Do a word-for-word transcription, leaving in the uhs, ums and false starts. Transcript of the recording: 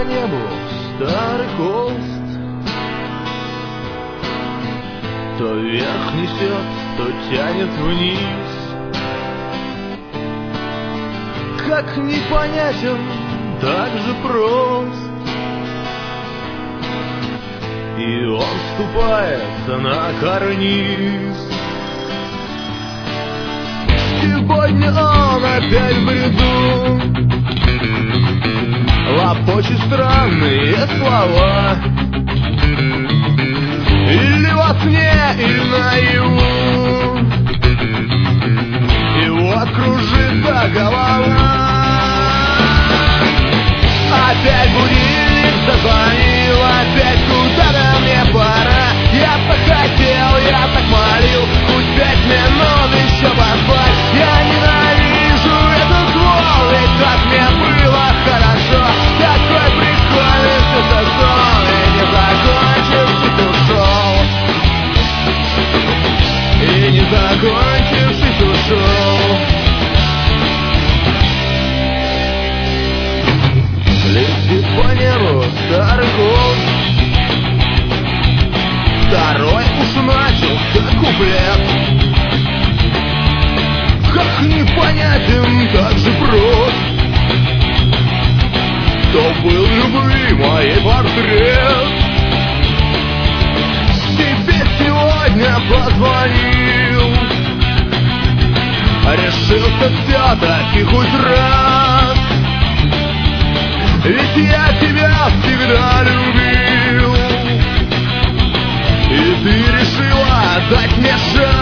по небу старый холст, то вверх несет, то тянет вниз. Как непонятен, так же прост, и он ступает на карниз. Сегодня он опять в бреду лопочет странные слова, или во сне, или наяву его кружится голова. Опять будильник зазвонил, опять куда-то мне пора. Я-то хотел, я так молил, хоть пять минут еще поспать. Я ненавижу эту звон, ведь так мне было хорошо. Такой прикольный светофор, и не закончившись ушел, и не закончившись ушел. Летит по небу старый холст, второй уж начался куплет. Как непонятен, так же прост, то был любви моей портрет. Тебе сегодня позвонил, решился все-таки хоть раз, ведь я тебя всегда любил, и ты решила дать мне шанс.